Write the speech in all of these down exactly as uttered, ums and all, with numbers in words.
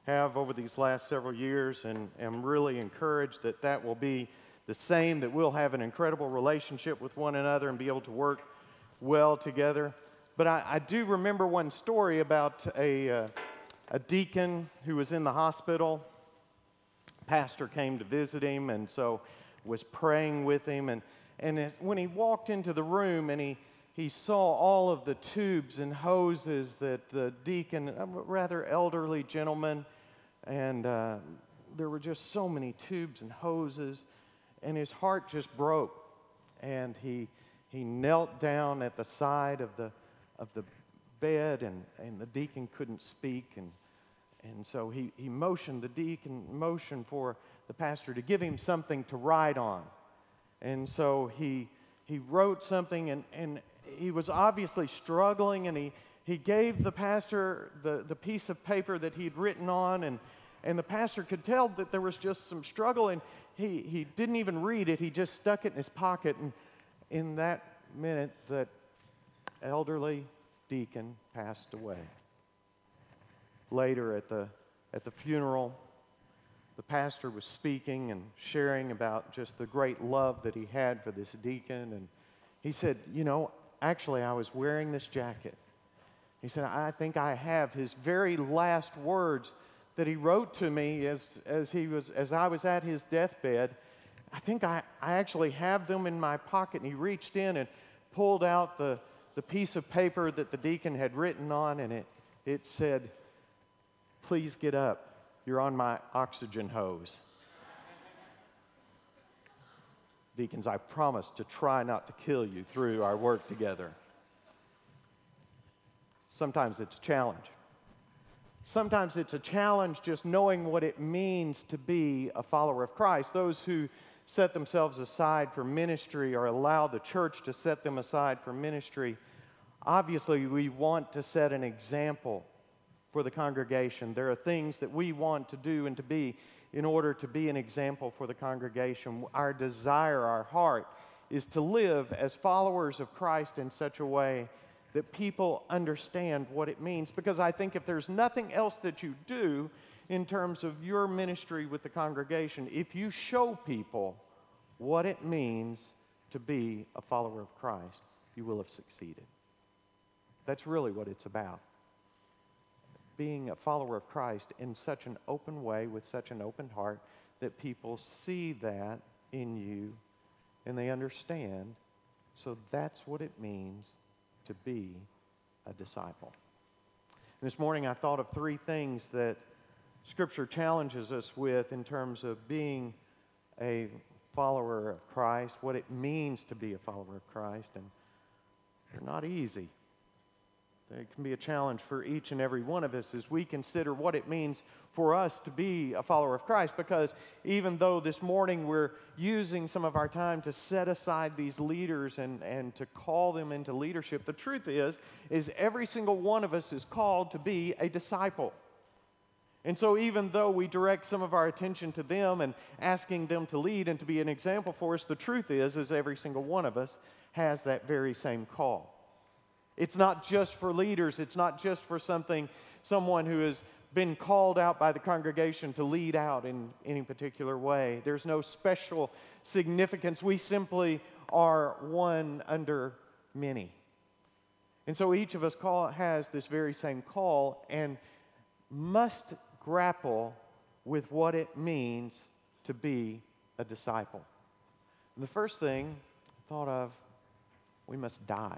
have over these last several years, and am really encouraged that that will be the same, that we'll have an incredible relationship with one another and be able to work well together. But I, I do remember one story about a, uh, a deacon who was in the hospital. Pastor came to visit him, and so was praying with him. And, and as, when he walked into the room and he, he saw all of the tubes and hoses that the deacon, a rather elderly gentleman, and uh, there were just so many tubes and hoses, and his heart just broke. And he he knelt down at the side of the of the bed, and, and the deacon couldn't speak, and and so he, he motioned, the deacon motioned for the pastor to give him something to write on. And so he he wrote something, and, and he was obviously struggling, and he, he gave the pastor the, the piece of paper that he'd written on, and, and the pastor could tell that there was just some struggle, and he, he didn't even read it. He just stuck it in his pocket, and in that minute, that elderly deacon passed away. Later at the at the funeral, the pastor was speaking and sharing about just the great love that he had for this deacon, and he said, you know, actually I was wearing this jacket. He said, I think I have his very last words that he wrote to me as as he was as I was at his deathbed. I think I, I actually have them in my pocket. And he reached in and pulled out the, the piece of paper that the deacon had written on, and it, it said, please get up. You're on my oxygen hose. Deacons, I promise to try not to kill you through our work together. Sometimes it's a challenge. Sometimes it's a challenge just knowing what it means to be a follower of Christ. Those who set themselves aside for ministry or allow the church to set them aside for ministry, obviously we want to set an example for the congregation. There are things that we want to do and to be in order to be an example for the congregation. Our desire, our heart, is to live as followers of Christ in such a way that people understand what it means. Because I think if there's nothing else that you do in terms of your ministry with the congregation, if you show people what it means to be a follower of Christ, you will have succeeded. That's really what it's about. Being a follower of Christ in such an open way, with such an open heart, that people see that in you and they understand. So that's what it means to be a disciple. And this morning I thought of three things that Scripture challenges us with in terms of being a follower of Christ, what it means to be a follower of Christ, and they're not easy. It can be a challenge for each and every one of us as we consider what it means for us to be a follower of Christ, because even though this morning we're using some of our time to set aside these leaders and, and to call them into leadership, the truth is, is every single one of us is called to be a disciple. And so even though we direct some of our attention to them and asking them to lead and to be an example for us, the truth is, is every single one of us has that very same call. It's not just for leaders. It's not just for something, someone who has been called out by the congregation to lead out in any particular way. There's no special significance. We simply are one under many. And so each of us call, has this very same call and must grapple with what it means to be a disciple. And the first thing I thought of, we must die.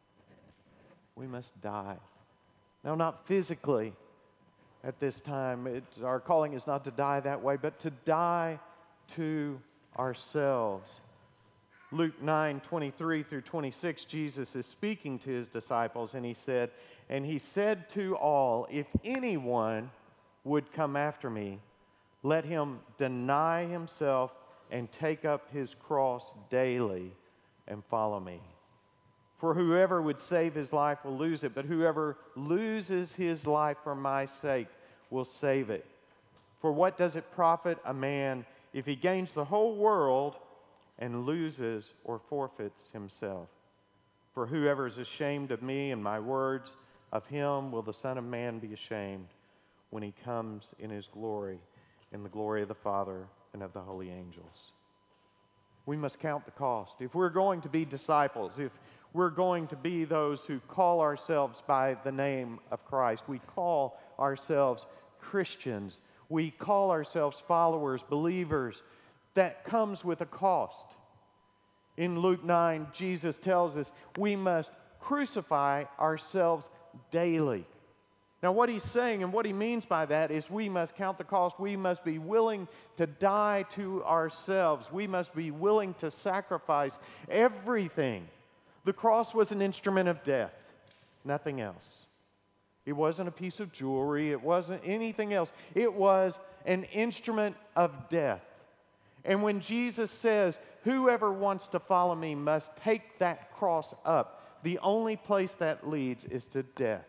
We must die. Now, not physically at this time. It's, our calling is not to die that way, but to die to ourselves. Luke nine, twenty-three through twenty-six, Jesus is speaking to his disciples, and he said, and he said to all, if anyone would come after me, let him deny himself and take up his cross daily and follow me. For whoever would save his life will lose it, but whoever loses his life for my sake will save it. For what does it profit a man if he gains the whole world and loses or forfeits himself? For whoever is ashamed of me and my words, of him will the Son of Man be ashamed when he comes in his glory, in the glory of the Father and of the holy angels. We must count the cost. If we're going to be disciples, if we're going to be those who call ourselves by the name of Christ, we call ourselves Christians, we call ourselves followers, believers, that comes with a cost. In Luke nine, Jesus tells us we must crucify ourselves daily. Now, what he's saying and what he means by that is we must count the cost. We must be willing to die to ourselves. We must be willing to sacrifice everything. The cross was an instrument of death, nothing else. It wasn't a piece of jewelry. It wasn't anything else. It was an instrument of death. And when Jesus says, whoever wants to follow me must take that cross up, the only place that leads is to death.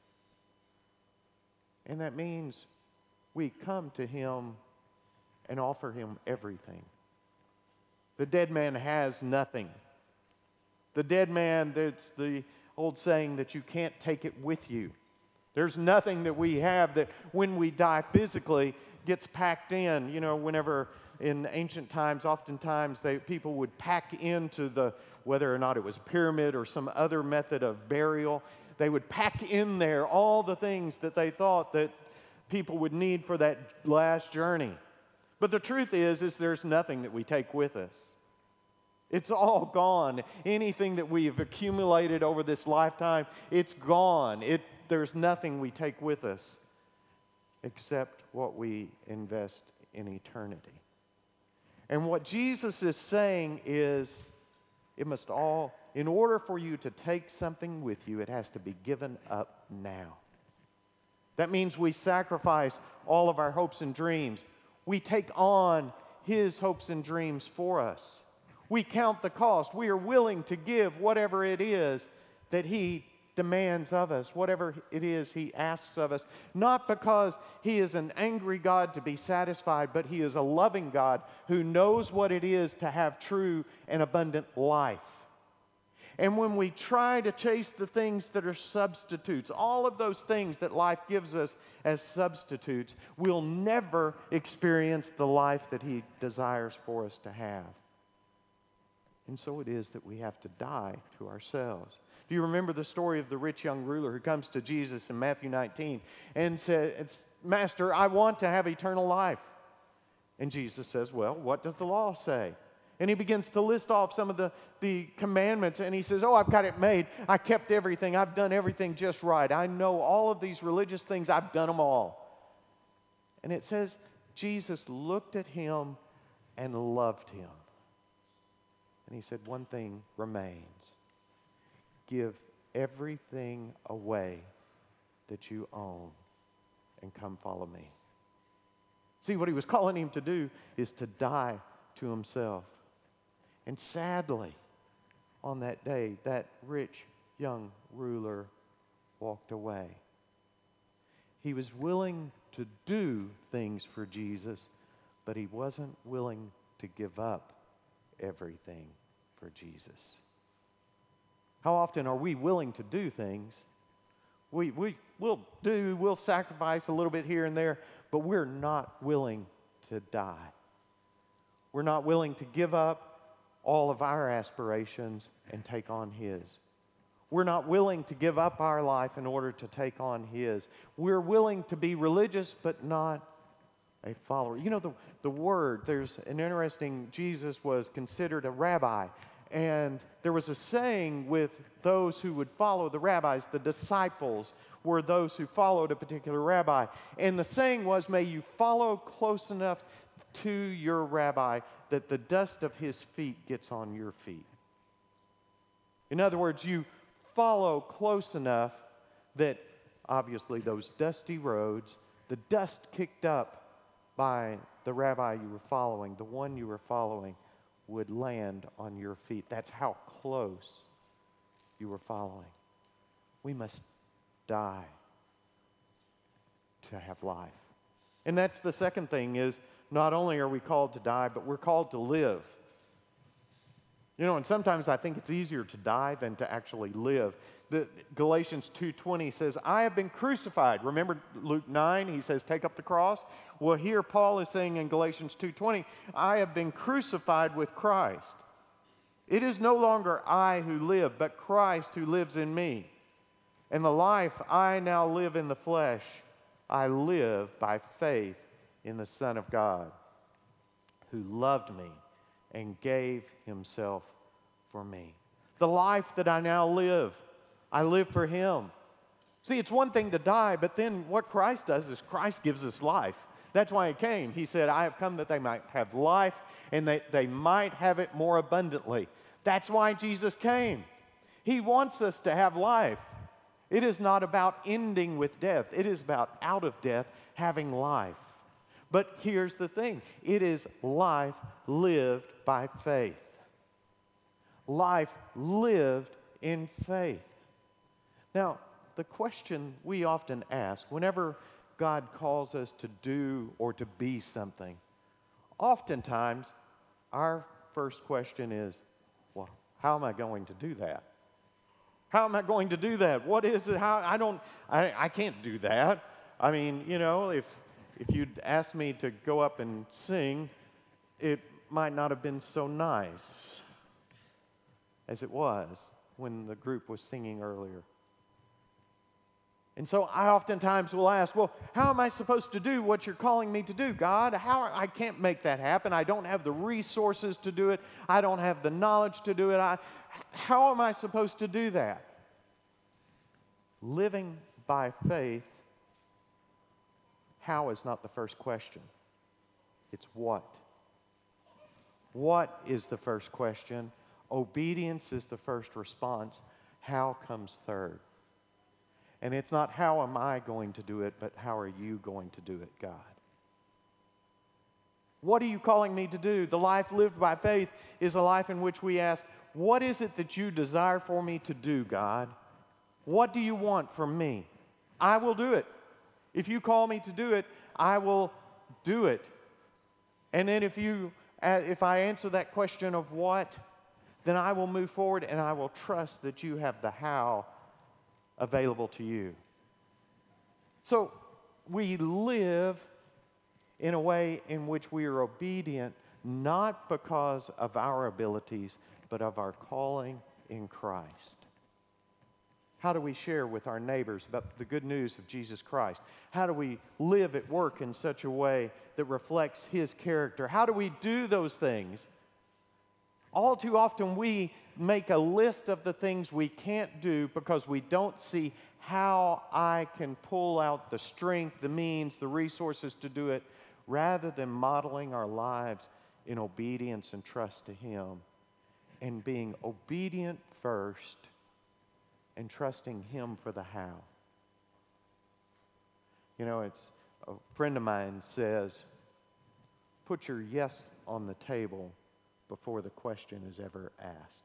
And that means we come to him and offer him everything. The dead man has nothing. The dead man, that's the old saying that you can't take it with you. There's nothing that we have that when we die physically gets packed in. You know, whenever in ancient times, oftentimes they, people would pack into the, whether or not it was a pyramid or some other method of burial, they would pack in there all the things that they thought that people would need for that last journey. But the truth is, is there's nothing that we take with us. It's all gone. Anything that we have accumulated over this lifetime, it's gone. It, there's nothing we take with us except what we invest in eternity. And what Jesus is saying is, it must all, in order for you to take something with you, it has to be given up now. That means we sacrifice all of our hopes and dreams. We take on his hopes and dreams for us. We count the cost. We are willing to give whatever it is that he demands of us, whatever it is he asks of us, not because he is an angry God to be satisfied, but he is a loving God who knows what it is to have true and abundant life. And when we try to chase the things that are substitutes, all of those things that life gives us as substitutes, we'll never experience the life that he desires for us to have. And so it is that we have to die to ourselves. Do you remember the story of the rich young ruler who comes to Jesus in Matthew nineteen and says, Master, I want to have eternal life. And Jesus says, well, what does the law say? And he begins to list off some of the, the commandments, and he says, oh, I've got it made. I kept everything. I've done everything just right. I know all of these religious things. I've done them all. And it says Jesus looked at him and loved him. And he said, one thing remains. Give everything away that you own and come follow me. See, what he was calling him to do is to die to himself. And sadly, on that day, that rich young ruler walked away. He was willing to do things for Jesus, but he wasn't willing to give up everything for Jesus. How often are we willing to do things? We, we, we'll do, we'll sacrifice a little bit here and there, but we're not willing to die. We're not willing to give up all of our aspirations and take on his. We're not willing to give up our life in order to take on his. We're willing to be religious, but not a follower. You know, the, the word, there's an interesting, Jesus was considered a rabbi. And there was a saying with those who would follow the rabbis, the disciples were those who followed a particular rabbi. And the saying was, may you follow close enough to your rabbi that the dust of his feet gets on your feet. In other words, you follow close enough that obviously those dusty roads, the dust kicked up by the rabbi you were following, the one you were following, would land on your feet. That's how close you were following. We must die to have life. And that's the second thing is, not only are we called to die, but we're called to live. You know, and sometimes I think it's easier to die than to actually live. The, Galatians two twenty says, I have been crucified. Remember Luke nine, he says, take up the cross. Well, here Paul is saying in Galatians two twenty, I have been crucified with Christ. It is no longer I who live, but Christ who lives in me. And the life I now live in the flesh, I live by faith in the Son of God, who loved me and gave himself for me. The life that I now live, I live for him. See, it's one thing to die, but then what Christ does is Christ gives us life. That's why he came. He said, I have come that they might have life and that they might have it more abundantly. That's why Jesus came. He wants us to have life. It is not about ending with death. It is about out of death having life. But here's the thing. It is life lived by faith. Life lived in faith. Now, the question we often ask whenever God calls us to do or to be something, oftentimes our first question is, well, how am I going to do that? How am I going to do that? What is it? How I don't I, I can't do that. I mean, you know, if if you'd asked me to go up and sing, it might not have been so nice as it was when the group was singing earlier. And so I oftentimes will ask, well, how am I supposed to do what you're calling me to do, God? How I can't make that happen. I don't have the resources to do it. I don't have the knowledge to do it. I, how am I supposed to do that? Living by faith, how is not the first question. It's what. What is the first question? Obedience is the first response. How comes third? And it's not how am I going to do it, but how are you going to do it, God? What are you calling me to do? The life lived by faith is a life in which we ask, what is it that you desire for me to do, God? What do you want from me? I will do it. If you call me to do it, I will do it. And then if you, uh, if I answer that question of what, then I will move forward and I will trust that you have the how available to you. So we live in a way in which we are obedient, not because of our abilities, but of our calling in Christ. How do we share with our neighbors about the good news of Jesus Christ? How do we live at work in such a way that reflects his character? How do we do those things? All too often we make a list of the things we can't do because we don't see how I can pull out the strength, the means, the resources to do it, rather than modeling our lives in obedience and trust to him and being obedient first and trusting him for the how. You know, it's a friend of mine says, put your yes on the table before the question is ever asked.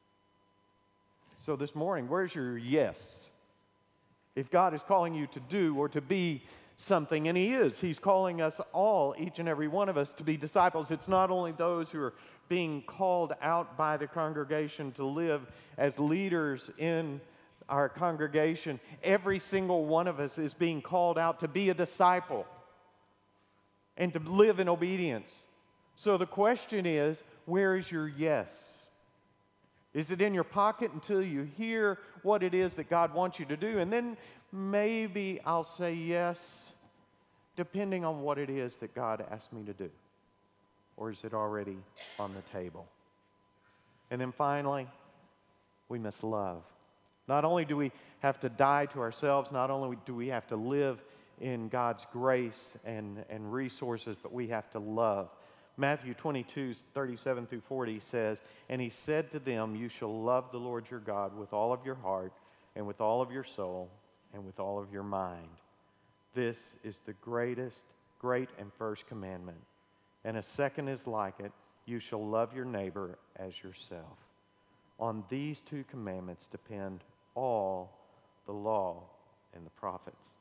So this morning, where's your yes? If God is calling you to do or to be something, and he is, he's calling us all, each and every one of us, to be disciples. It's not only those who are being called out by the congregation to live as leaders in our congregation. Every single one of us is being called out to be a disciple and to live in obedience. So the question is, where is your yes? Is it in your pocket until you hear what it is that God wants you to do? And then maybe I'll say yes, depending on what it is that God asked me to do. Or is it already on the table? And then finally, we must love. Not only do we have to die to ourselves, not only do we have to live in God's grace and, and resources, but we have to love. Matthew twenty-two, thirty-seven through forty says, and he said to them, you shall love the Lord your God with all of your heart and with all of your soul and with all of your mind. This is the greatest, great and first commandment. And a second is like it, you shall love your neighbor as yourself. On these two commandments depend all the law and the prophets.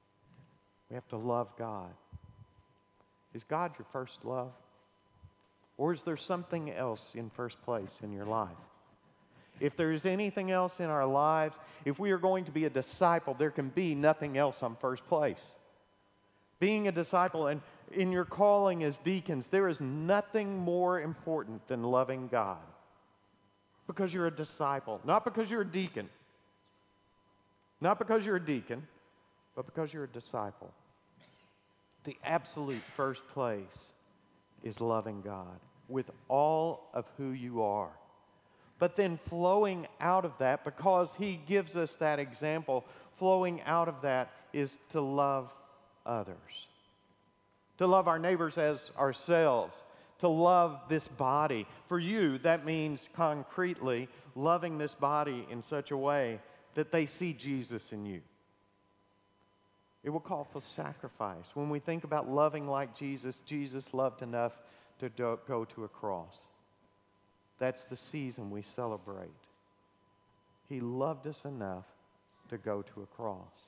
We have to love God. Is God your first love? Or is there something else in first place in your life? If there is anything else in our lives, if we are going to be a disciple, there can be nothing else on first place. Being a disciple and in your calling as deacons, there is nothing more important than loving God. Because you're a disciple, not because you're a deacon. Not because you're a deacon, but because you're a disciple. The absolute first place is loving God with all of who you are. But then flowing out of that, because He gives us that example, flowing out of that is to love others. To love our neighbors as ourselves. To love this body. For you, that means concretely loving this body in such a way that they see Jesus in you. It will call for sacrifice. When we think about loving like Jesus, Jesus loved enough to do, go to a cross. That's the season we celebrate. He loved us enough to go to a cross.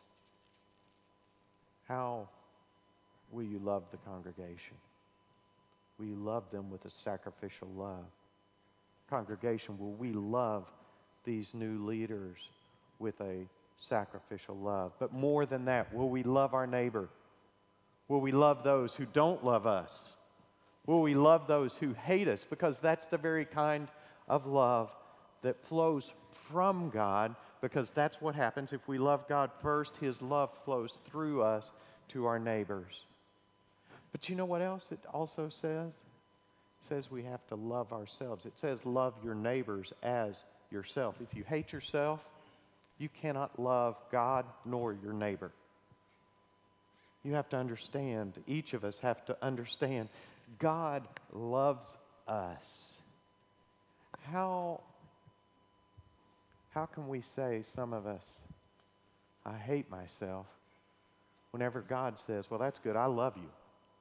How will you love the congregation? Will you love them with a sacrificial love? Congregation, will we love these new leaders with a sacrificial love? But more than that, will we love our neighbor? Will we love those who don't love us? Will we love those who hate us? Because that's the very kind of love that flows from God, because that's what happens if we love God first. His love flows through us to our neighbors. But you know what else it also says? It says we have to love ourselves. It says love your neighbors as yourself. If you hate yourself, you cannot love God nor your neighbor. You have to understand, each of us have to understand, God loves us. How, how can we say, some of us, I hate myself, whenever God says, well, that's good, I love you.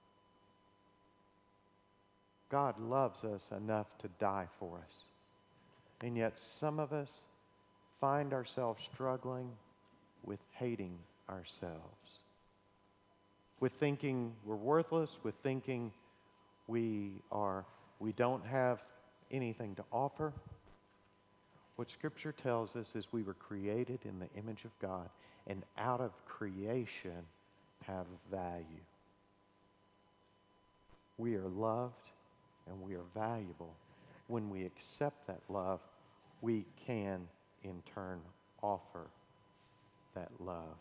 God loves us enough to die for us. And yet some of us find ourselves struggling with hating ourselves. With thinking we're worthless, with thinking we are we don't have anything to offer. What Scripture tells us is we were created in the image of God, and out of creation have value. We are loved and we are valuable. When we accept that love, we can in turn offer that love.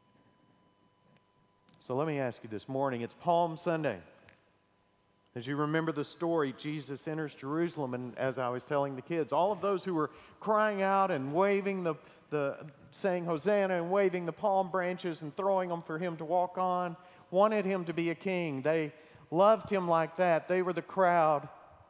So let me ask you this morning, it's Palm Sunday. As you remember the story, Jesus enters Jerusalem, and as I was telling the kids, all of those who were crying out and waving the, the saying Hosanna and waving the palm branches and throwing them for him to walk on, wanted him to be a king. They loved him like that. They were the crowd.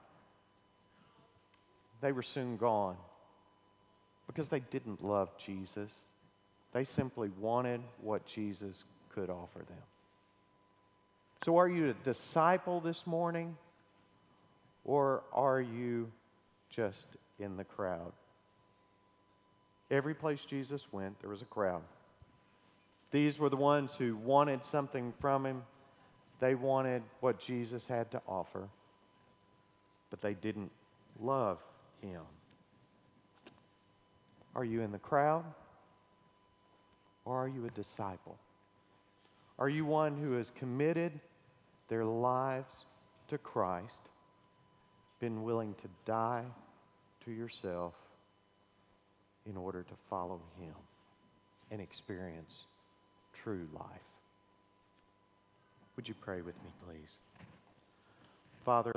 They were soon gone because they didn't love Jesus. They simply wanted what Jesus could offer them. So are you a disciple this morning, or are you just in the crowd? Every place Jesus went, there was a crowd. These were the ones who wanted something from him. They wanted what Jesus had to offer, but they didn't love him. Are you in the crowd, or are you a disciple? Are you one who has committed their lives to Christ, been willing to die to yourself in order to follow him and experience true life? Would you pray with me, please? Father,